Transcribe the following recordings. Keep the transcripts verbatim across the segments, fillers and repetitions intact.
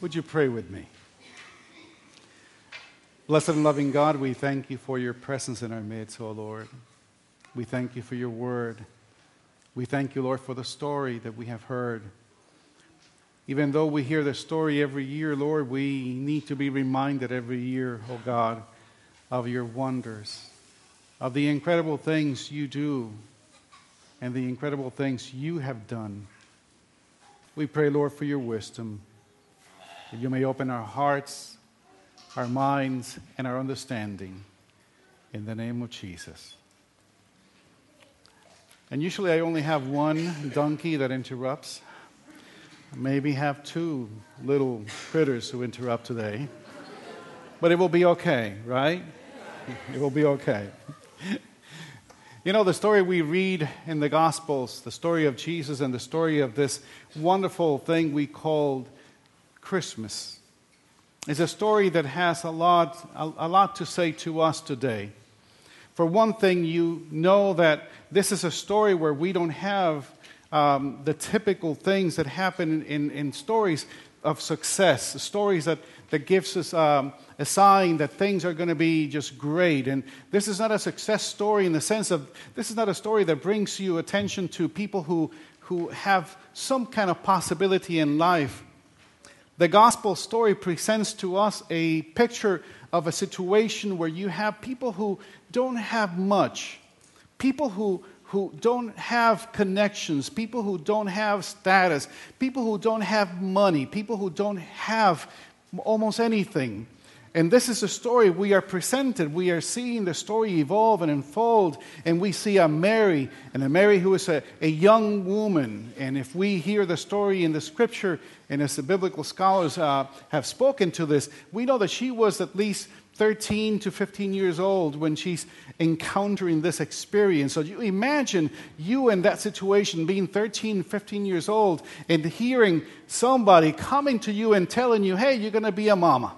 Would you pray with me? Blessed and loving God, we thank you for your presence in our midst, O Lord. We thank you for your word. We thank you, Lord, for the story that we have heard. Even though we hear the story every year, Lord, we need to be reminded every year, O God, of your wonders, of the incredible things you do and the incredible things you have done. We pray, Lord, for your wisdom, that you may open our hearts, our minds, and our understanding. In the name of Jesus. And usually I only have one donkey that interrupts. Maybe have two little critters who interrupt today. But it will be okay, right? It will be okay. You know, the story we read in the Gospels, the story of Jesus and the story of this wonderful thing we called Christmas, is a story that has a lot, a, a lot to say to us today. For one thing, you know that this is a story where we don't have um, the typical things that happen in, in stories of success, stories that, that gives us um, a sign that things are going to be just great. And this is not a success story in the sense of, this is not a story that brings you attention to people who, who have some kind of possibility in life. The gospel story presents to us a picture of a situation where you have people who don't have much, people who, who don't have connections, people who don't have status, people who don't have money, people who don't have almost anything. And this is a story we are presented. We are seeing the story evolve and unfold. And we see a Mary, and a Mary who is a, a young woman. And if we hear the story in the scripture, and as the biblical scholars uh, have spoken to this, we know that she was at least thirteen to fifteen years old when she's encountering this experience. So you imagine you in that situation, being thirteen, fifteen years old, and hearing somebody coming to you and telling you, hey, you're going to be a mama.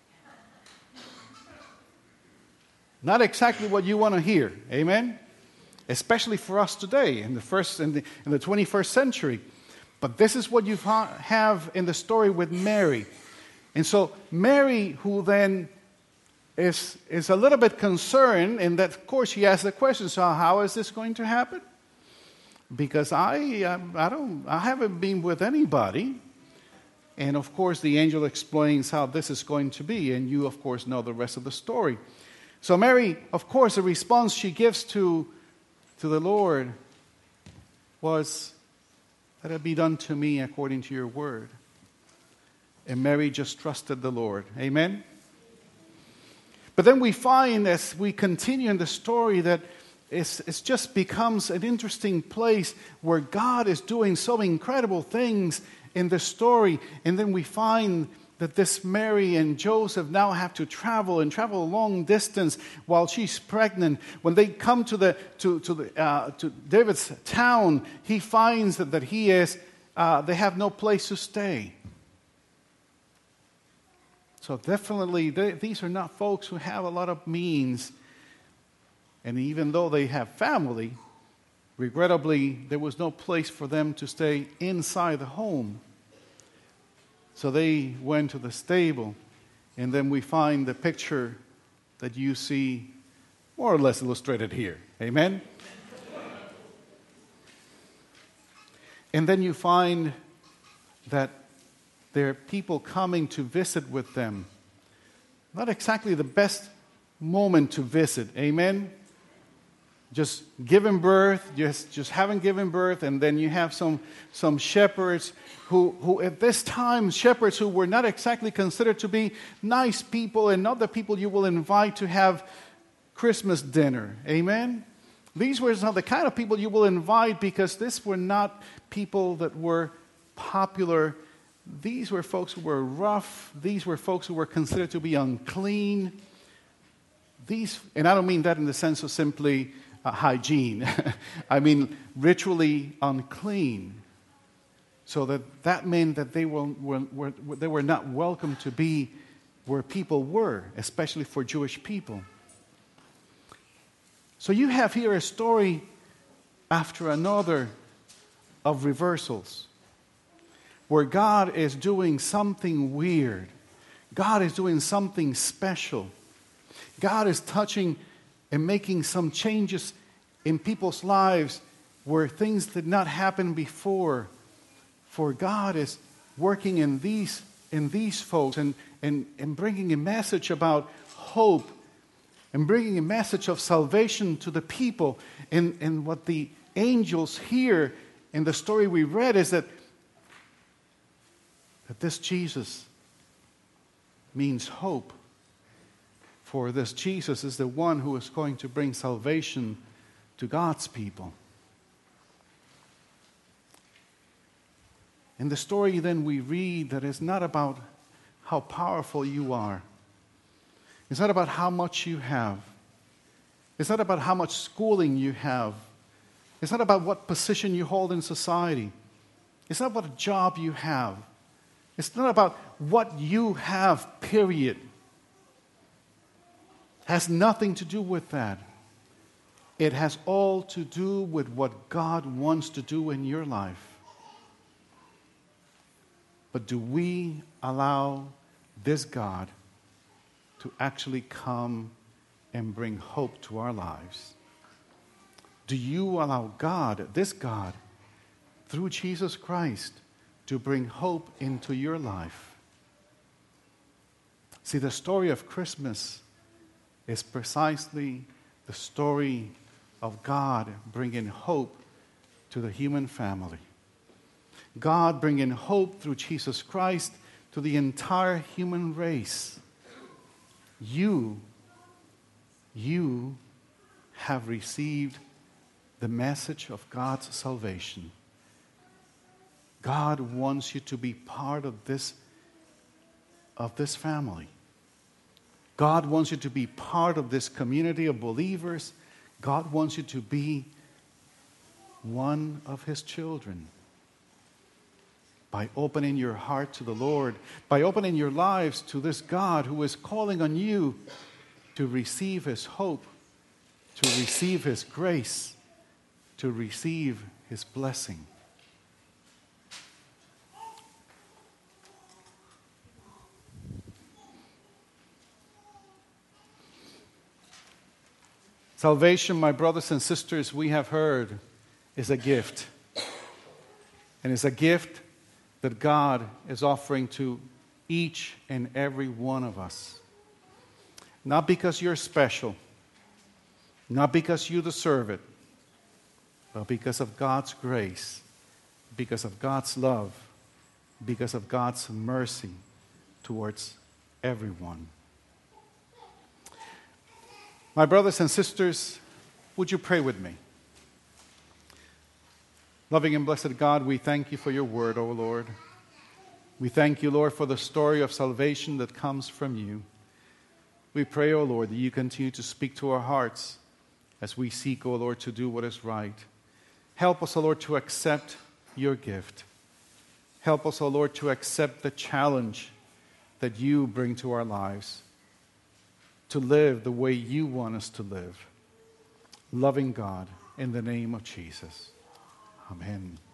Not exactly what you want to hear, amen? Especially for us today, in the first, in the, in the twenty-first century. But this is what you ha- have in the story with Mary. And so Mary, who then is, is a little bit concerned, and that, of course, she asks the question, so how is this going to happen? Because I, um, I, don't, I haven't been with anybody. And, of course, the angel explains how this is going to be, and you, of course, know the rest of the story. So Mary, of course, the response she gives to, to the Lord was, let it be done to me according to your word. And Mary just trusted the Lord. Amen? But then we find as we continue in the story that it's, it's just becomes an interesting place where God is doing so incredible things in the story. And then we find that this Mary and Joseph now have to travel and travel a long distance while she's pregnant. When they come to the to to the uh, to David's town, he finds that, that he is uh, they have no place to stay. So definitely, they, these are not folks who have a lot of means. And even though they have family, regrettably, there was no place for them to stay inside the home. So they went to the stable, and then we find the picture that you see more or less illustrated here. Amen? And then you find that there are people coming to visit with them. Not exactly the best moment to visit. Amen? Just giving birth, just, just having given birth, and then you have some, some shepherds who, who at this time, shepherds who were not exactly considered to be nice people and not the people you will invite to have Christmas dinner. Amen? These were not the kind of people you will invite because these were not people that were popular. These were folks who were rough. These were folks who were considered to be unclean. These, and I don't mean that in the sense of simply Uh, hygiene. I mean, ritually unclean. So that that meant that they were, were, were they were not welcome to be where people were, especially for Jewish people. So you have here a story after another of reversals, where God is doing something weird. God is doing something special. God is touching and making some changes in people's lives where things did not happen before. For God is working in these in these folks and, and, and bringing a message about hope and bringing a message of salvation to the people. And, and what the angels hear in the story we read is that, that this Jesus means hope. For this Jesus is the one who is going to bring salvation to God's people. In the story then we read that it's not about how powerful you are. It's not about how much you have. It's not about how much schooling you have. It's not about what position you hold in society. It's not about a job you have. It's not about what you have, period. It has nothing to do with that. It has all to do with what God wants to do in your life. But do we allow this God to actually come and bring hope to our lives? Do you allow God, this God, through Jesus Christ, to bring hope into your life? See, the story of Christmas is precisely the story of God bringing hope to the human family. God bringing hope through Jesus Christ to the entire human race. You, you have received the message of God's salvation. God wants you to be part of this, of this family. God wants you to be part of this community of believers. God wants you to be one of His children. By opening your heart to the Lord, by opening your lives to this God who is calling on you to receive His hope, to receive His grace, to receive His blessing. Salvation, my brothers and sisters, we have heard, is a gift. And it's a gift that God is offering to each and every one of us. Not because you're special, not because you deserve it, but because of God's grace, because of God's love, because of God's mercy towards everyone. My brothers and sisters, would you pray with me? Loving and blessed God, we thank you for your word, O Lord. We thank you, Lord, for the story of salvation that comes from you. We pray, O Lord, that you continue to speak to our hearts as we seek, O Lord, to do what is right. Help us, O Lord, to accept your gift. Help us, O Lord, to accept the challenge that you bring to our lives, to live the way you want us to live. Loving God, in the name of Jesus. Amen.